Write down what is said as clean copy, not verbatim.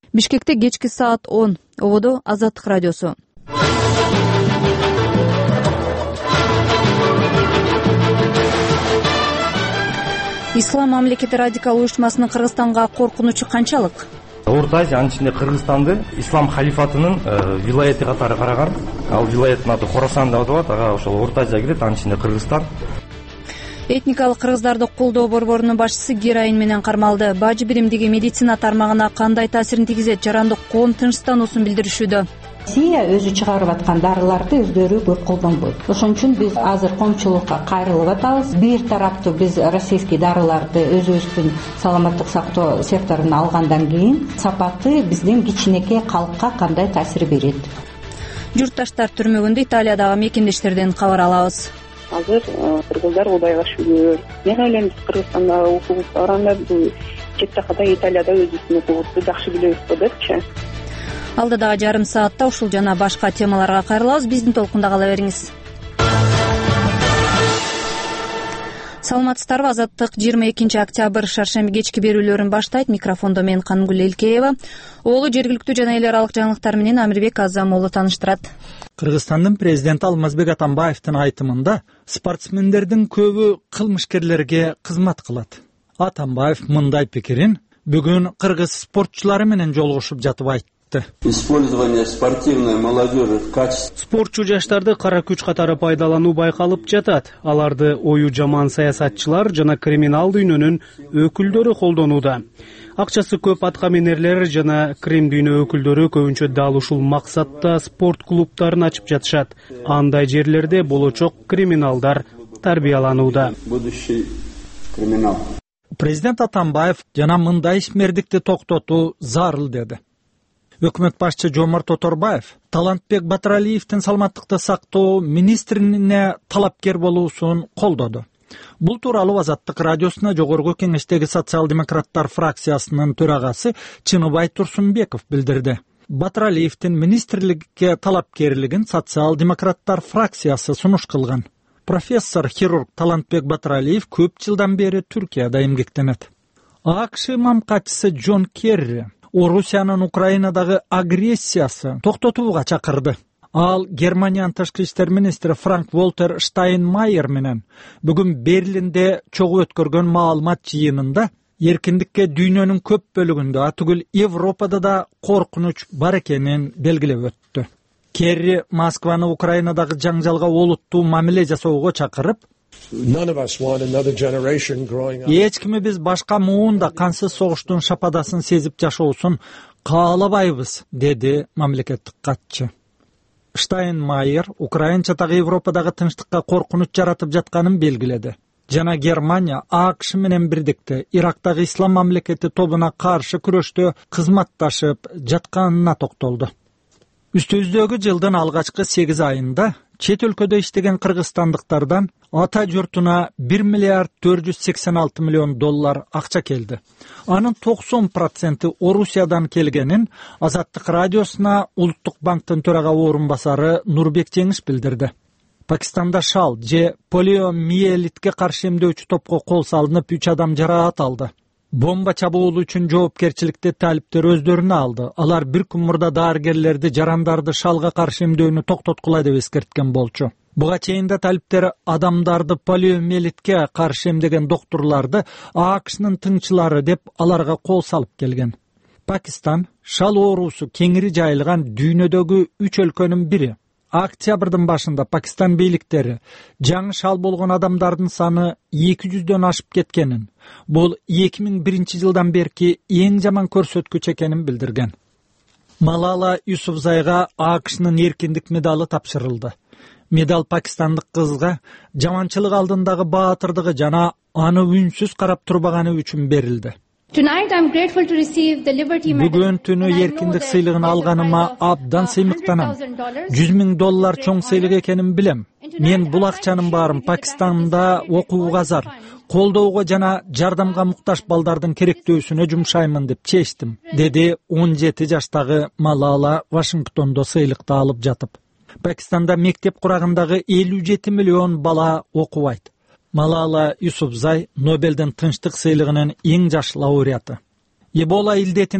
Бишкекте кечки саат 10. Ободо Азаттык радиосу. Ислам мамлекети радикал уюшмасынын Кыргызстанга коркунучу канчалык? Орто Азия, анын ичинде Кыргызстанды ислам халифатынын вилаяты катары караган. Ал вилаяттын аты Хорасан деп аталат. Ага ошол Орто Азия кирет, анын ичинде Кыргызстан. Этникалык кыргыздарды колдоо борборунун башчысы героин менен кармалды. Бажы биримдиги медицина тармагына кандай таасирин тийгизет? Жарандык коом тынчтануусун билдиришүүдө. Россия өзү чыгарып аткан дарыларды өздөрү көп колдонбойт. Ошон үчүн биз азыр коомчулукка кайрылып атабыз. Бир тараптуу биз российский дарыларды өзүбүздүн саламаттык сактоо секторуна алгандан кийин сапаты биздин кичинекей калкка кандай таасир берет? Журтташтар түрмөгүндө Италиядагы мекендештерден кабар алабыз. Азыр кыргыздар удайгашуулөр. Мен ойлойм, биз Кыргызстанда укугубузду барганда бул чет жакта Италияда өзүбүздүн укугубузду жакшы билебиз го депчи. Алдыдагы жарым саатта ушул жана башка темаларга кайрылабыз. Биздин толкунда кала бериңиз. Саламатсыздарбы? Азаттык 22 октябрь шаршемби кечки берүүлөрүн баштайт. Микрофондо мен Канымгүл Элкеева. Оолу жергиликтүү жана эл аралык жаңылыктар менен Амирбек Азамоğlu тааныштырат. Кыргызстандын президенти Алмазбек Атамбаевдин айтымында спортсмендердин көбү кылмышкерлерге кызмат кылат. Атамбаев мындай пикирин бүгүн кыргыз спортчулары менен жолугушуп жатып айтты. Использование спортивной молодежи в качестве спортчу жаштарды кара күч катары пайдалануу байкалып жатат. Аларды ою жаман саясатчылар жана криминал дүйнөнүн өкүлдөрү колдонууда. Акчасы көп аткаминерлер жана крим дүйнө өкүлдөрү көбүнчө дал ушул максатта спорт клубтарын ачып жатышат. Андай жерлерде болочок криминалдар тарбияланууда. будущий криминал. Президент Атамбаев жана мындай ишмердикти токтотуу зарыл деди. Өкмөт башчы Жомарт Оторбаев Талантбек Батыралиевдин саламаттыкты сактоо министрине талапкер болуусун колдоду. Бул тууралуу Азаттык радиосуна жогорку кеңештеги социал-демократтар фракциясынын төрагасы Чыныбай Турсунбеков билдирди. Батыралиевдин министрликке талапкерлигин социал-демократтар фракциясы сунуш кылган. Профессор-хирург Талантбек Батыралиев көп жылдан бери Түркияда эмгектенет. АКШ мамкачысы Джон Керри Орусиянын Украинадагы агрессиясы токтотууга чакырды. Ал Германиянын тышкы иштер министри Франк-Вальтер Штайнмайер менен бүгүн Берлинде чогуу өткөргөн маалымат жыйынында эркиндикке дүйнөнүн көп бөлүгүндө, атүгүл Европада да коркунуч бар экенин белгилеп өттү. Керри Москваны Украинадагы жаңжалга олуттуу мамиле жасоого чакырып, эч кими биз башка муунда кансыз согуштун шападасын сезип жашоосун каалабайбыз, деди мамлекеттик катчы. Штайнмайер украинчадагы Европадагы тынчтыкка коркунуч жаратып жатканын белгиледи. Жана Германия АКШ менен бирдикте Ирактагы ислам мамлекети тобуна каршы күрөштө кызматташып жатканына токтолду. Үстүбүздөгү жылдын алгачкы 8 айында чет өлкөдө иштеген кыргызстандыктардан ата журтуна 1 миллиард 486 миллион доллар акча келди. Анын 90% Орусиядан келгенин Азаттык радиосуна Улуттук банктын төрага орун басары Нурбек Жеңиш билдирди. Пакистанда шал же полиомиелитке каршы эмдөөчү топко кол салынып 3 адам жараат алды. Бомба чабуулу үчүн жоопкерчиликти талиптер өздөрүнө алды. Алар бир күн мурда дарыгерлерди жарандарды шалга каршы эмдөөнү токтоткула деп эскерткен болчу. Буга чейин да талиптер адамдарды полиомиелитке каршы эмдеген доктурларды АКШнын тыңчылары деп аларга кол салып келген. Пакистан шал оорусу кеңири жайылган дүйнөдөгү 3 өлкөнүн бири. Октябрдын башында Пакистан бийликтери жаңы шал болгон адамдардын саны 200дөн ашып кеткенин, бул 2001 жылдан берки эң жаман көрсөткүч экенин билдирген. Малала Юсуфзайга АКШнын эркиндик медалы тапшырылды. Медал пакистандык кызга жаманчылык алдындагы баатырдыгы жана аны үнсүз карап турбаганы үчүн берилди. Бүгүн түнү эркиндик сыйлыгын алганыма абдан сыймыктанам. $100,000 чоң сыйлык экенин билем. Мен бул акчанын баарын Пакистанда окууга зар, колдоого жана жардамга муктаж балдардын керектөөсүнө жумшаймын деп чечтим, деди 17 жаштагы Малала Вашингтондо сыйлыкты алып жатып. Пакистанда мектеп курагындагы 57 миллион бала окубайт. Малала Юсуфзай Нобелдин тынчтык сыйлыгынын эң жаш лауреаты. Эбола илдетин